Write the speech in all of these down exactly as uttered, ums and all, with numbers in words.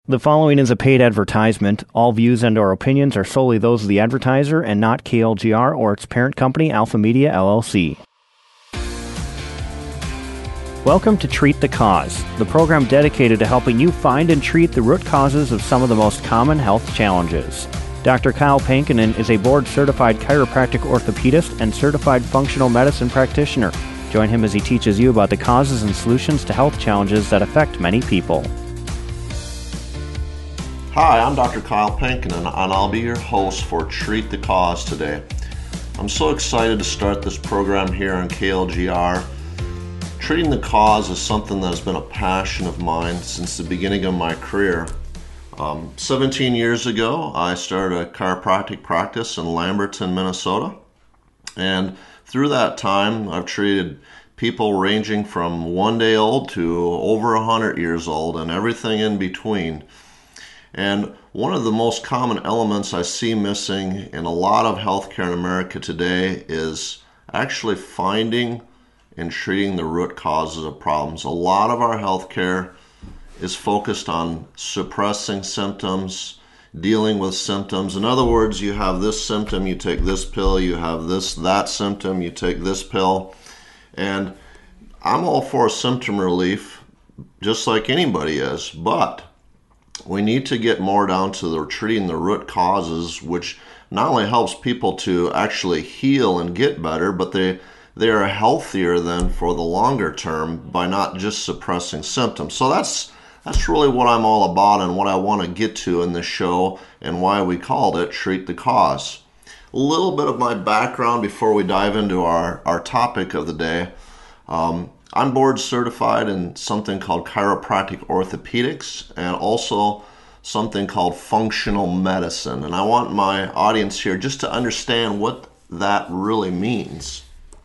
The following is a paid advertisement. All views and/or opinions are solely those of the advertiser and not K L G R or its parent company, Alpha Media, L L C. Welcome to Treat the Cause, the program dedicated to helping you find and treat the root causes of some of the most common health challenges. Doctor Kyle Pankinen is a board-certified chiropractic orthopedist and certified functional medicine practitioner. Join him as he teaches you about the causes and solutions to health challenges that affect many people. Hi, I'm Doctor Kyle Pankinen, and I'll be your host for Treat the Cause today. I'm so excited to start this program here on K L G R. Treating the cause is something that has been a passion of mine since the beginning of my career. Um, seventeen years ago, I started a chiropractic practice in Lamberton, Minnesota. And through that time, I've treated people ranging from one day old to over one hundred years old and everything in between. And one of the most common elements I see missing in a lot of healthcare in America today is actually finding and treating the root causes of problems. A lot of our healthcare is focused on suppressing symptoms, dealing with symptoms. In other words, you have this symptom, you take this pill, you have this, that symptom, you take this pill. And I'm all for symptom relief, just like anybody is, but we need to get more down to the treating the root causes, which not only helps people to actually heal and get better, but they they are healthier than for the longer term by not just suppressing symptoms. So that's that's really what I'm all about and what I want to get to in this show and why we called it Treat the Cause. A little bit of my background before we dive into our, our topic of the day. Um, I'm board certified in something called chiropractic orthopedics and also something called functional medicine. And I want my audience here just to understand what that really means.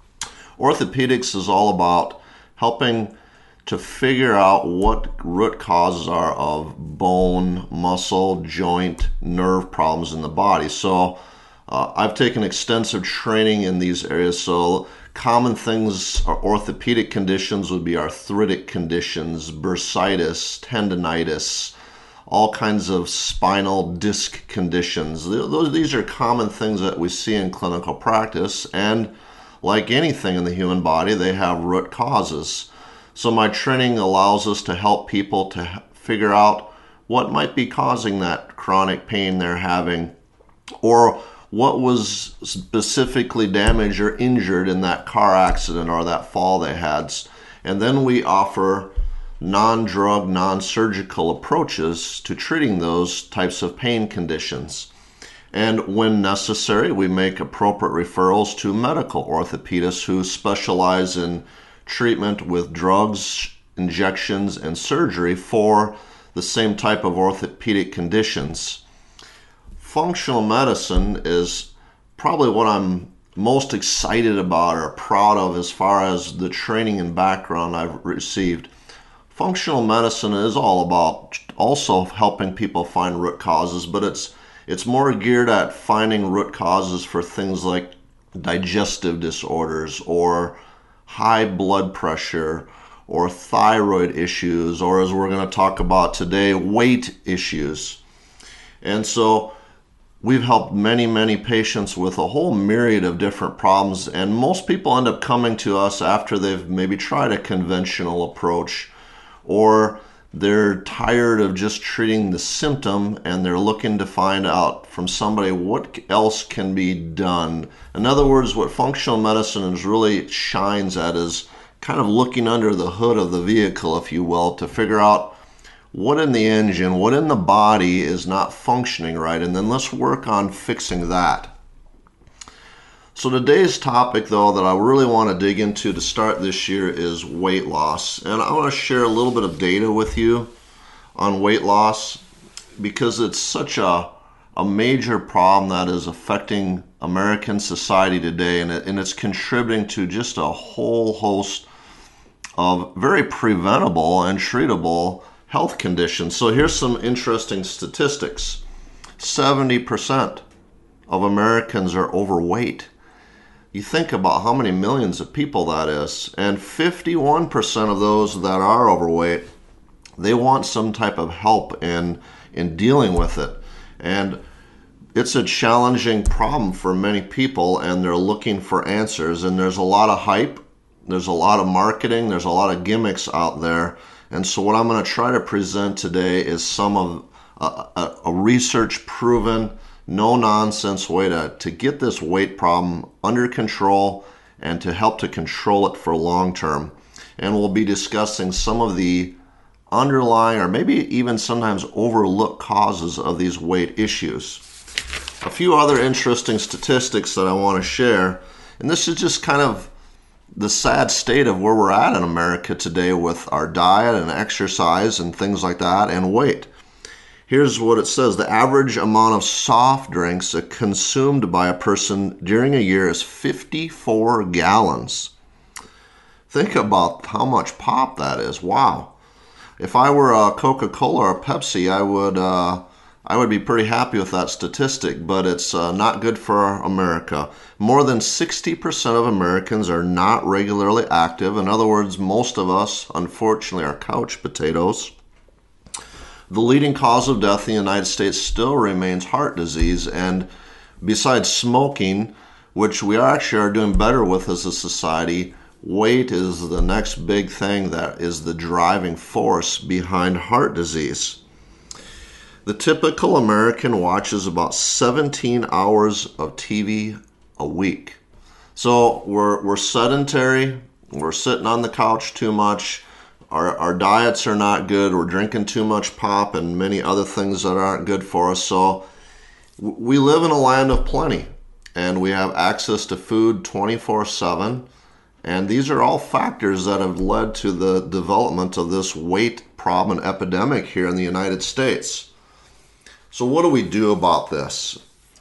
Orthopedics is all about helping to figure out what root causes are of bone, muscle, joint, nerve problems in the body. So uh, I've taken extensive training in these areas. So common things or orthopedic conditions would be arthritic conditions, bursitis, tendonitis, all kinds of spinal disc conditions. Those, these are common things that we see in clinical practice, and like anything in the human body, they have root causes. So my training allows us to help people to figure out what might be causing that chronic pain they're having, or what was specifically damaged or injured in that car accident or that fall they had. And then we offer non-drug, non-surgical approaches to treating those types of pain conditions. And when necessary, we make appropriate referrals to medical orthopedists who specialize in treatment with drugs, injections, and surgery for the same type of orthopedic conditions. Functional medicine is probably what I'm most excited about or proud of as far as the training and background I've received. Functional medicine is all about also helping people find root causes, but it's it's more geared at finding root causes for things like digestive disorders or high blood pressure or thyroid issues, or as we're going to talk about today, weight issues. And so we've helped many, many patients with a whole myriad of different problems, and most people end up coming to us after they've maybe tried a conventional approach, or they're tired of just treating the symptom and they're looking to find out from somebody what else can be done. In other words, what functional medicine is really shines at is kind of looking under the hood of the vehicle, if you will, to figure out what in the engine, what in the body is not functioning right, and then let's work on fixing that. So today's topic, though, that I really want to dig into to start this year is weight loss. And I want to share a little bit of data with you on weight loss because it's such a, a major problem that is affecting American society today, and, it, and it's contributing to just a whole host of very preventable and treatable health conditions. So here's some interesting statistics. seventy percent of Americans are overweight. You think about how many millions of people that is, and fifty-one percent of those that are overweight, They want some type of help in in dealing with it. And it's a challenging problem for many people, and they're looking for answers. And there's a lot of hype, there's a lot of marketing, there's a lot of gimmicks out there. And so what I'm going to try to present today is some of a, a, a research-proven, no-nonsense way to, to get this weight problem under control and to help to control it for long term. And we'll be discussing some of the underlying or maybe even sometimes overlooked causes of these weight issues. A few other interesting statistics that I want to share, and this is just kind of the sad state of where we're at in America today with our diet and exercise and things like that and weight. Here's what it says. The average amount of soft drinks consumed by a person during a year is fifty-four gallons. Think about how much pop that is. Wow. If I were a Coca-Cola or a Pepsi, I would uh, I would be pretty happy with that statistic, but it's uh, not good for America. More than sixty percent of Americans are not regularly active. In other words, most of us, unfortunately, are couch potatoes. The leading cause of death in the United States still remains heart disease, and besides smoking, which we actually are doing better with as a society, weight is the next big thing that is the driving force behind heart disease. The typical American watches about seventeen hours of T V a week. So we're we're sedentary, we're sitting on the couch too much, our, our diets are not good, we're drinking too much pop and many other things that aren't good for us. So we live in a land of plenty, and we have access to food twenty-four seven. And these are all factors that have led to the development of this weight problem epidemic here in the United States. So what do we do about this?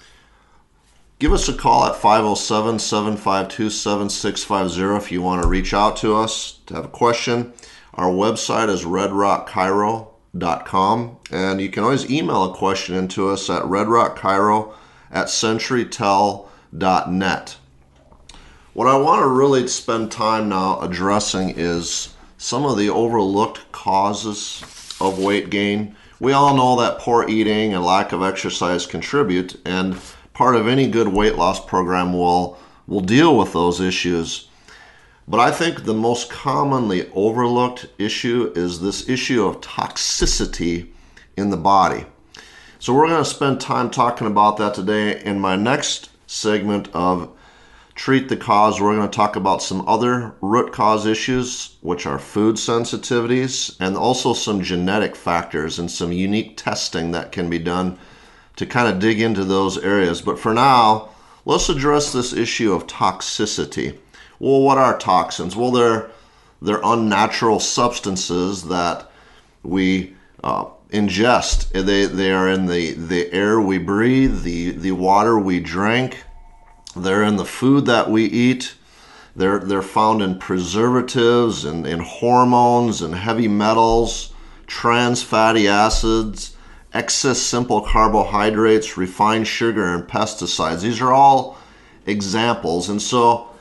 Give us a call at five oh seven, seven five two, seven six five zero if you want to reach out to us to have a question. Our website is red rock chiro dot com, and you can always email a question into us at red rock chiro at century tel dot net. What I want to really spend time now addressing is some of the overlooked causes of weight gain. We all know that poor eating and lack of exercise contribute, and part of any good weight loss program will, will deal with those issues. But I think the most commonly overlooked issue is this issue of toxicity in the body. So we're going to spend time talking about that today. In my next segment of Treat the Cause, we're going to talk about some other root cause issues, which are food sensitivities, and also some genetic factors and some unique testing that can be done to kind of dig into those areas. But for now, let's address this issue of toxicity. Well, what are toxins? Well, they're, they're unnatural substances that we uh, ingest. They, they are in the, the air we breathe, the, the water we drink. They're in the food that we eat. They're, they're found in preservatives and in hormones and heavy metals, trans fatty acids, excess simple carbohydrates, refined sugar, and pesticides. These are all examples. And so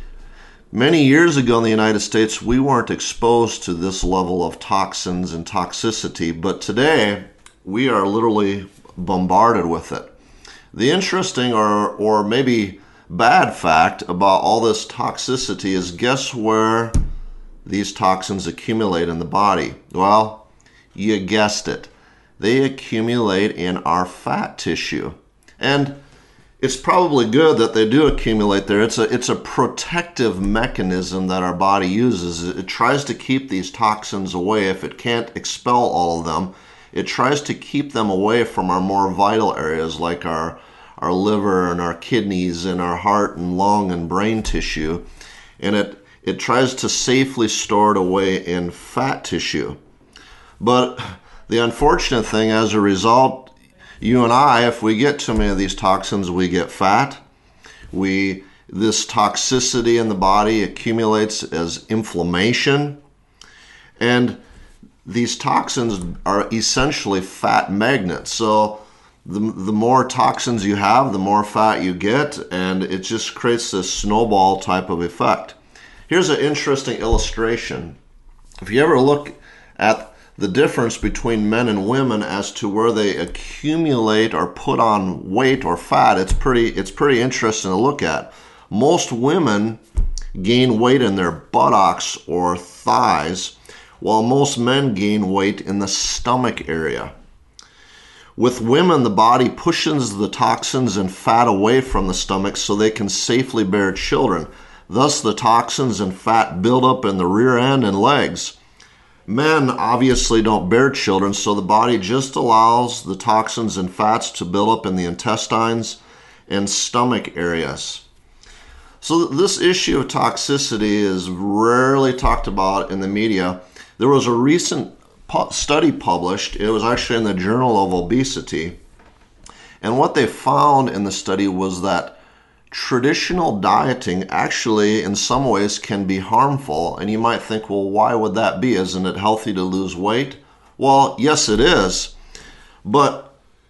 many years ago in the United States, we weren't exposed to this level of toxins and toxicity, but today we are literally bombarded with it. The interesting or, or maybe bad fact about all this toxicity is, guess where these toxins accumulate in the body? Well, you guessed it. They accumulate in our fat tissue. And it's probably good that they do accumulate there. It's a, it's a protective mechanism that our body uses. It tries to keep these toxins away. If it can't expel all of them, it tries to keep them away from our more vital areas like our, our liver and our kidneys and our heart and lung and brain tissue. And it, it tries to safely store it away in fat tissue. But the unfortunate thing, as a result, you and I, if we get too many of these toxins, we get fat. We, this toxicity in the body accumulates as inflammation. And these toxins are essentially fat magnets. So the, the more toxins you have, the more fat you get, and it just creates this snowball type of effect. Here's an interesting illustration. If you ever look at the difference between men and women as to where they accumulate or put on weight or fat, it's pretty it's pretty interesting to look at. Most women gain weight in their buttocks or thighs, while most men gain weight in the stomach area. With women, the body pushes the toxins and fat away from the stomach so they can safely bear children. Thus, the toxins and fat build up in the rear end and legs. Men obviously don't bear children, so the body just allows the toxins and fats to build up in the intestines and stomach areas. So this issue of toxicity is rarely talked about in the media. There was a recent study published. It was actually in the Journal of Obesity. And what they found in the study was that traditional dieting actually in some ways can be harmful. And you might think, well, why would that be? Isn't it healthy to lose weight? Well, yes, it is. But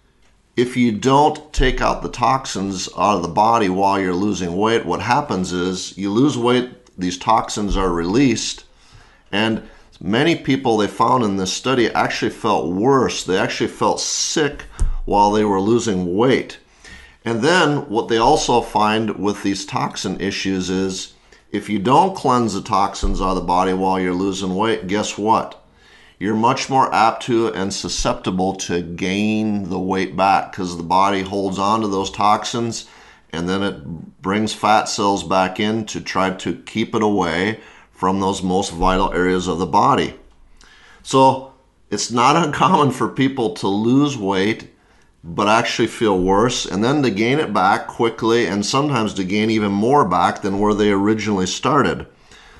if you don't take out the toxins out of the body while you're losing weight, what happens is you lose weight, these toxins are released, and many people they found in this study actually felt worse. They actually felt sick while they were losing weight. And then what they also find with these toxin issues is if you don't cleanse the toxins out of the body while you're losing weight, guess what? You're much more apt to and susceptible to gain the weight back because the body holds on to those toxins and then it brings fat cells back in to try to keep it away from those most vital areas of the body. So it's not uncommon for people to lose weight but actually feel worse and then to gain it back quickly and sometimes to gain even more back than where they originally started.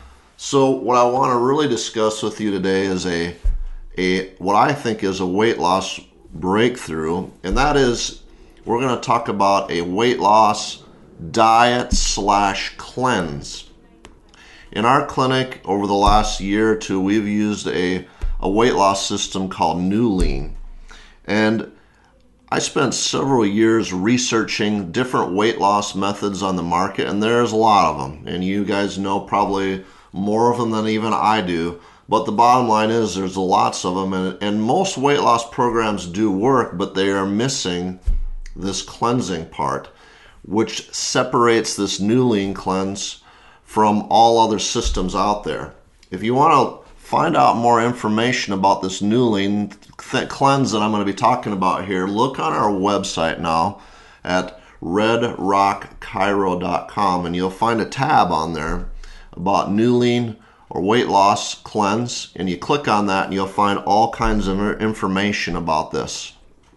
So what I want to really discuss with you today is a, a what I think is a weight loss breakthrough, and that is we're going to talk about a weight loss diet slash cleanse. In our clinic over the last year or two, we've used a, a weight loss system called NuLean. And I spent several years researching different weight loss methods on the market, and there's a lot of them. And you guys know probably more of them than even I do. But the bottom line is there's lots of them, and, and most weight loss programs do work, but they are missing this cleansing part, which separates this NuLean cleanse from all other systems out there. If you want to find out more information about this NuLean th- cleanse that I'm going to be talking about here, look on our website now at red rock chiro dot com, and you'll find a tab on there about NuLean or weight loss cleanse, and you click on that and you'll find all kinds of information about this.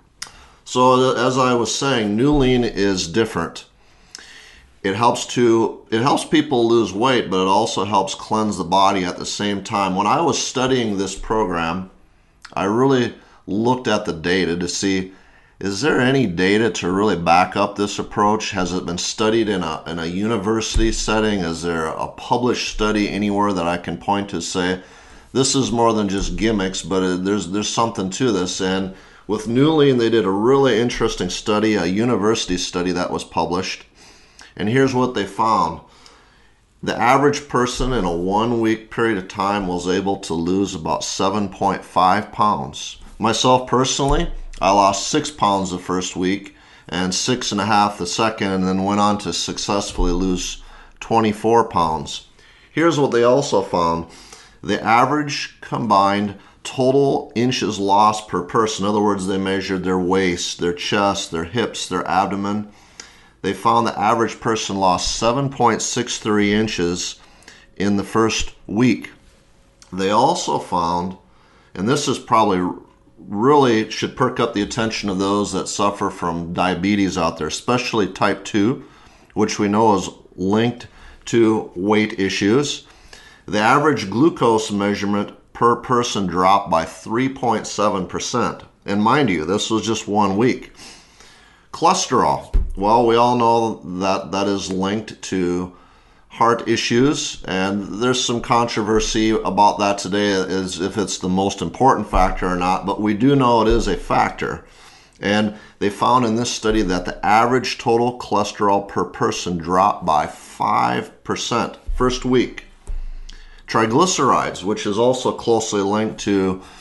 So as I was saying, NuLean is different. It helps to it helps people lose weight, but it also helps cleanse the body at the same time. When I was studying this program, I really looked at the data to see, is there any data to really back up this approach? Has it been studied in a in a university setting? Is there a published study anywhere that I can point to say this is more than just gimmicks, but it, there's there's something to this? And with NuLean, they did a really interesting study, a university study that was published. And here's what they found. The average person in a one-week period of time was able to lose about seven point five pounds. Myself personally, I lost six pounds the first week and six and a half the second, and then went on to successfully lose twenty-four pounds. Here's what they also found. The average combined total inches lost per person, in other words, they measured their waist, their chest, their hips, their abdomen. They found the average person lost seven point six three inches in the first week. They also found, and this is probably really should perk up the attention of those that suffer from diabetes out there, especially type two, which we know is linked to weight issues. The average glucose measurement per person dropped by three point seven percent. And mind you, this was just one week. Cholesterol. Well, we all know that that is linked to heart issues, and there's some controversy about that today as if it's the most important factor or not, but we do know it is a factor. And they found in this study that the average total cholesterol per person dropped by five percent first week. Triglycerides, which is also closely linked to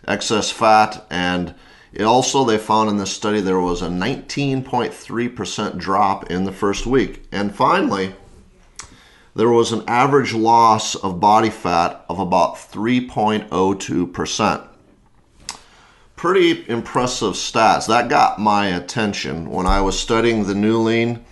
excess fat, and it also, they found in this study there was a nineteen point three percent drop in the first week. And finally, there was an average loss of body fat of about three point zero two percent. Pretty impressive stats. That got my attention when I was studying the New Lean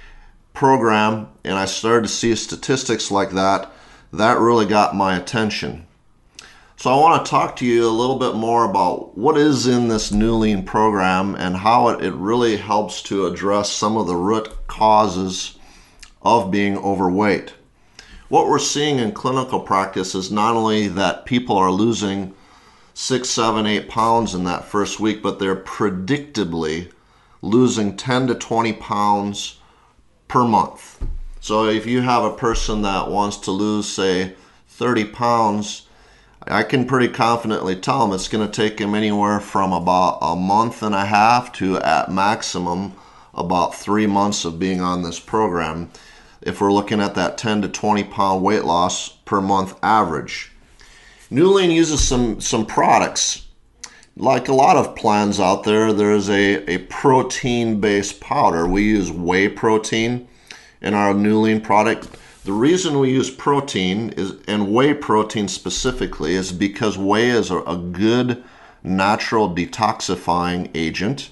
program, and I started to see statistics like that. That really got my attention. So I want to talk to you a little bit more about what is in this New Lean program and how it, it really helps to address some of the root causes of being overweight. What we're seeing in clinical practice is not only that people are losing six, seven, eight pounds in that first week, but they're predictably losing ten to twenty pounds per month. So if you have a person that wants to lose, say, thirty pounds, I can pretty confidently tell them it's going to take them anywhere from about a month and a half to at maximum about three months of being on this program if we're looking at that ten to twenty pound weight loss per month average. New Lean uses some, some products. Like a lot of plans out there, there's a, a protein-based powder. We use whey protein in our New Lean product. The reason we use protein, is, and whey protein specifically, is because whey is a, a good natural detoxifying agent,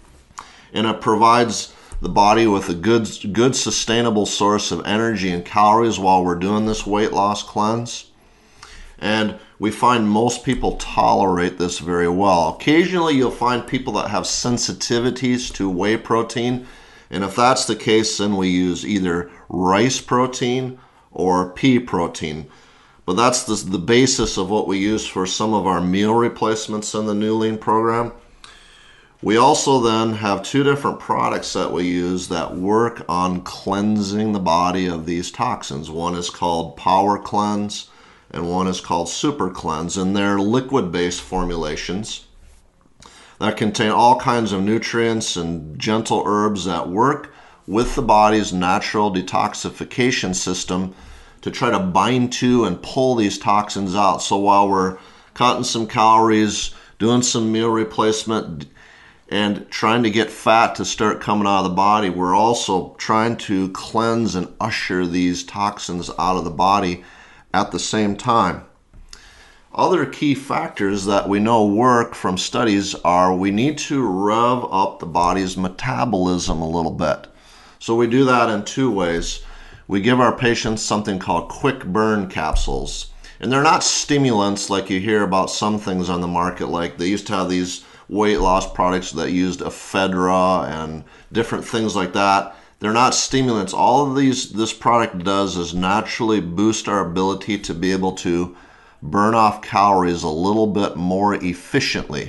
and it provides the body with a good, good sustainable source of energy and calories while we're doing this weight loss cleanse. And we find most people tolerate this very well. Occasionally you'll find people that have sensitivities to whey protein, and if that's the case, then we use either rice protein or pea protein. But that's the, the basis of what we use for some of our meal replacements in the New Lean program. We also then have two different products that we use that work on cleansing the body of these toxins. One is called Power Cleanse, and one is called Super Cleanse, and they're liquid-based formulations that contain all kinds of nutrients and gentle herbs that work with the body's natural detoxification system to try to bind to and pull these toxins out. So while we're cutting some calories, doing some meal replacement, and trying to get fat to start coming out of the body, we're also trying to cleanse and usher these toxins out of the body at the same time. Other key factors that we know work from studies are we need to rev up the body's metabolism a little bit. So we do that in two ways. We give our patients something called quick burn capsules. And they're not stimulants like you hear about some things on the market. Like they used to have these weight loss products that used ephedra and different things like that. They're not stimulants. All of these this product does is naturally boost our ability to be able to burn off calories a little bit more efficiently.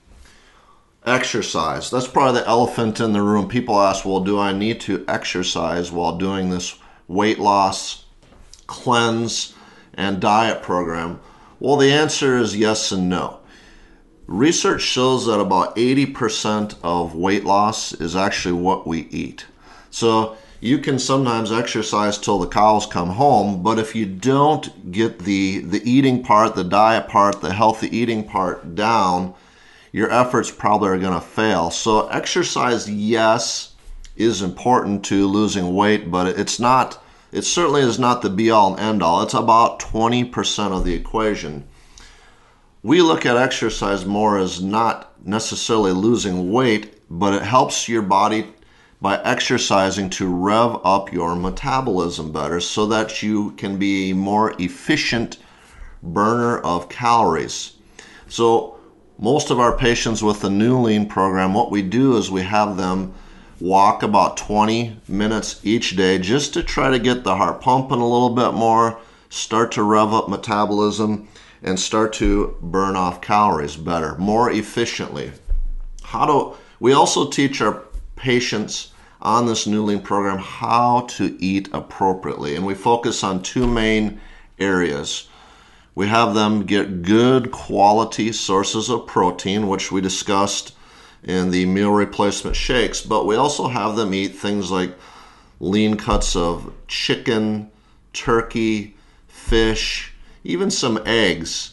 Exercise. That's probably the elephant in the room. People ask, well, do I need to exercise while doing this weight loss, cleanse, and diet program? Well, the answer is yes and no. Research shows that about eighty percent of weight loss is actually what we eat. So you can sometimes exercise till the cows come home, but if you don't get the, the eating part, the diet part, the healthy eating part down, your efforts probably are going to fail. So exercise, yes, is important to losing weight, but it's not, it certainly is not the be-all and end-all. It's about twenty percent of the equation. We look at exercise more as not necessarily losing weight, but it helps your body by exercising to rev up your metabolism better so that you can be a more efficient burner of calories. So most of our patients with the New Lean program, what we do is we have them walk about twenty minutes each day just to try to get the heart pumping a little bit more, start to rev up metabolism, and start to burn off calories better, more efficiently. How do we also teach our patients on this New Lean program how to eat appropriately, and we focus on two main areas. We have them get good quality sources of protein, which we discussed in the meal replacement shakes, but we also have them eat things like lean cuts of chicken, turkey, fish, even some eggs,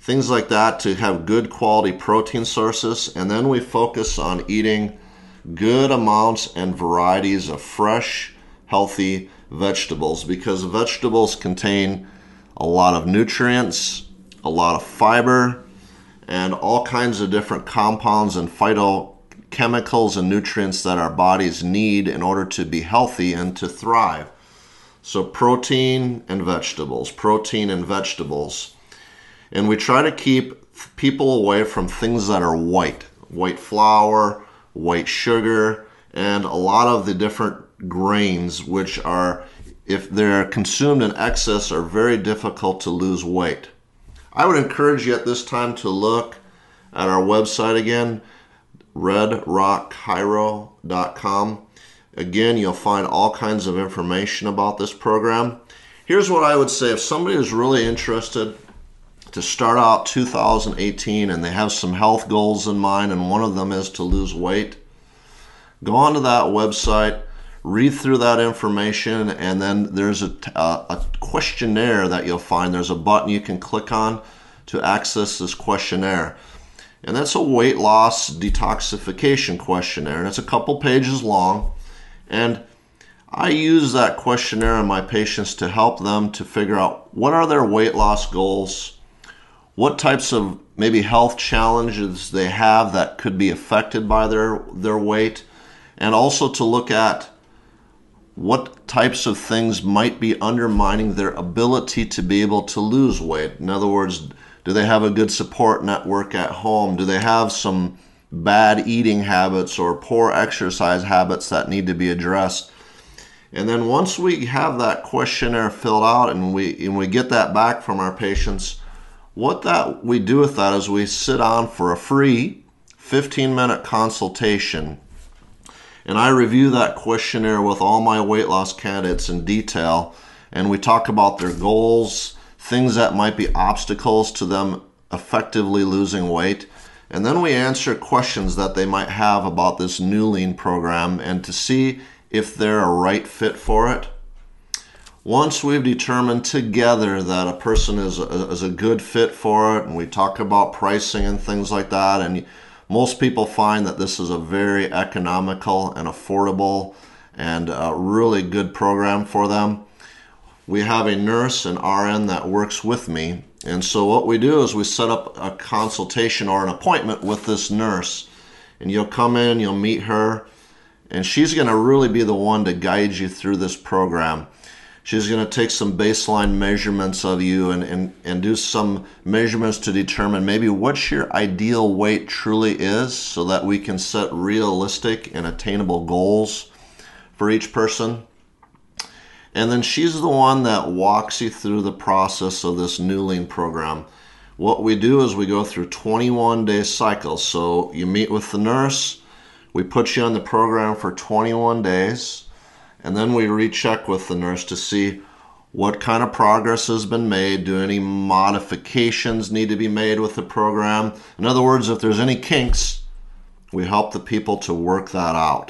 things like that to have good quality protein sources. And then we focus on eating good amounts and varieties of fresh, healthy vegetables, because vegetables contain a lot of nutrients, a lot of fiber, and all kinds of different compounds and phytochemicals and nutrients that our bodies need in order to be healthy and to thrive. So protein and vegetables, protein and vegetables. And we try to keep people away from things that are white, white flour, white sugar, and a lot of the different grains, which are, if they're consumed in excess, are very difficult to lose weight. I would encourage you at this time to look at our website again, red rock chiro dot com. Again, you'll find all kinds of information about this program. Here's what I would say. If somebody is really interested to start out two thousand eighteen and they have some health goals in mind, and one of them is to lose weight, go onto that website, read through that information, and then there's a, a, a questionnaire that you'll find. There's a button you can click on to access this questionnaire. And that's a weight loss detoxification questionnaire. And it's a couple pages long. And I use that questionnaire on my patients to help them to figure out what are their weight loss goals, what types of maybe health challenges they have that could be affected by their, their weight, and also to look at what types of things might be undermining their ability to be able to lose weight. In other words, do they have a good support network at home? Do they have some bad eating habits or poor exercise habits that need to be addressed? And then once we have that questionnaire filled out and we and we get that back from our patients, what that we do with that is we sit on for a free fifteen minute consultation. And I review that questionnaire with all my weight loss candidates in detail, and we talk about their goals, things that might be obstacles to them effectively losing weight, and then we answer questions that they might have about this new lean program and to see if they're a right fit for it. Once we've determined together that a person is a, is a good fit for it, and we talk about pricing and things like that, and most people find that this is a very economical and affordable and a really good program for them. We have a nurse, an R N, that works with me. And so what we do is we set up a consultation or an appointment with this nurse. And you'll come in, you'll meet her, and she's going to really be the one to guide you through this program. She's going to take some baseline measurements of you and, and, and do some measurements to determine maybe what your ideal weight truly is, so that we can set realistic and attainable goals for each person. And then she's the one that walks you through the process of this new lean program. What we do is we go through twenty-one day cycles. So you meet with the nurse, we put you on the program for twenty-one days. And then we recheck with the nurse to see what kind of progress has been made. Do any modifications need to be made with the program? In other words, if there's any kinks, we help the people to work that out.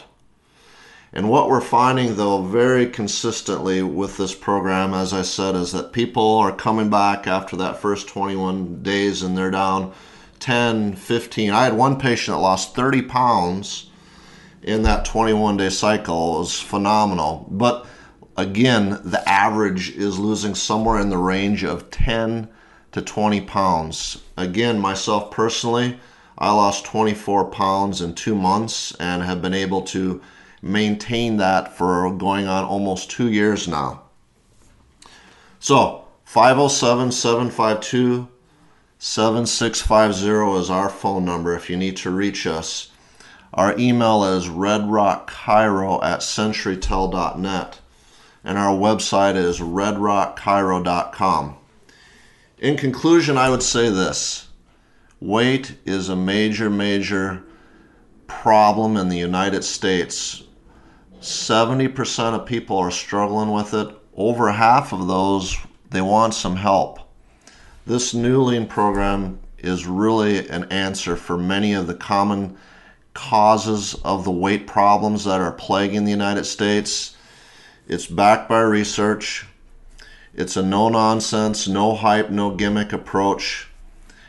And what we're finding, though, very consistently with this program, as I said, is that people are coming back after that first twenty-one days and they're down ten, fifteen. I had one patient that lost thirty pounds in that twenty-one day cycle. It was phenomenal. But again, the average is losing somewhere in the range of ten to twenty pounds. Again, myself personally, I lost twenty-four pounds in two months and have been able to maintain that for going on almost two years now. So five oh seven, seven five two, seven six five zero is our phone number if you need to reach us. Our email is red rock chiro at centurytel dot net, and our website is red rock chiro dot com. In conclusion, I would say this: weight is a major, major problem in the United States. seventy percent of people are struggling with it. Over half of those, they want some help. This new lean program is really an answer for many of the common causes of the weight problems that are plaguing the United States. It's backed by research. It's a no-nonsense, no hype, no gimmick approach.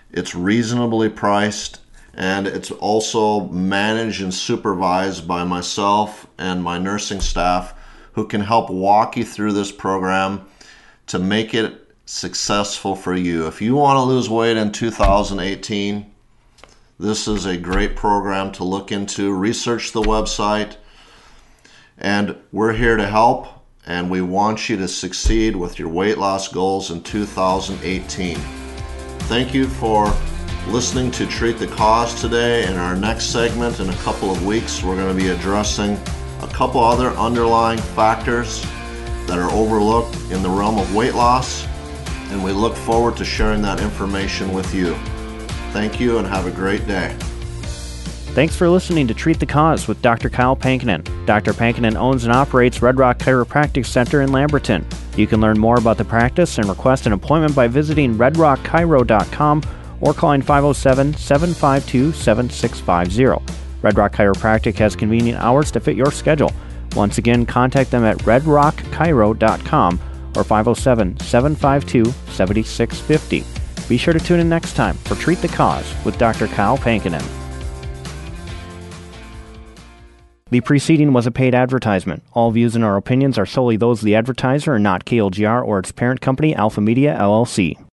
It's reasonably priced, and it's also managed and supervised by myself and my nursing staff, who can help walk you through this program to make it successful for you. If you want to lose weight in two thousand eighteen, this is a great program to look into. Research the website, and we're here to help, and we want you to succeed with your weight loss goals in two thousand eighteen. Thank you for listening to Treat the Cause today. In our next segment in a couple of weeks, we're going to be addressing a couple other underlying factors that are overlooked in the realm of weight loss, and we look forward to sharing that information with you. Thank you and have a great day. Thanks for listening to Treat the Cause with Doctor Kyle Pankinen. Doctor Pankinen owns and operates Red Rock Chiropractic Center in Lamberton. You can learn more about the practice and request an appointment by visiting red rock chiro dot com or calling five oh seven, seven five two, seven six five zero. Red Rock Chiropractic has convenient hours to fit your schedule. Once again, contact them at red rock chiro dot com or five oh seven, seven five two, seven six five zero. Be sure to tune in next time for Treat the Cause with Doctor Kyle Pankinen. The preceding was a paid advertisement. All views and our opinions are solely those of the advertiser and not K L G R or its parent company, Alpha Media, L L C.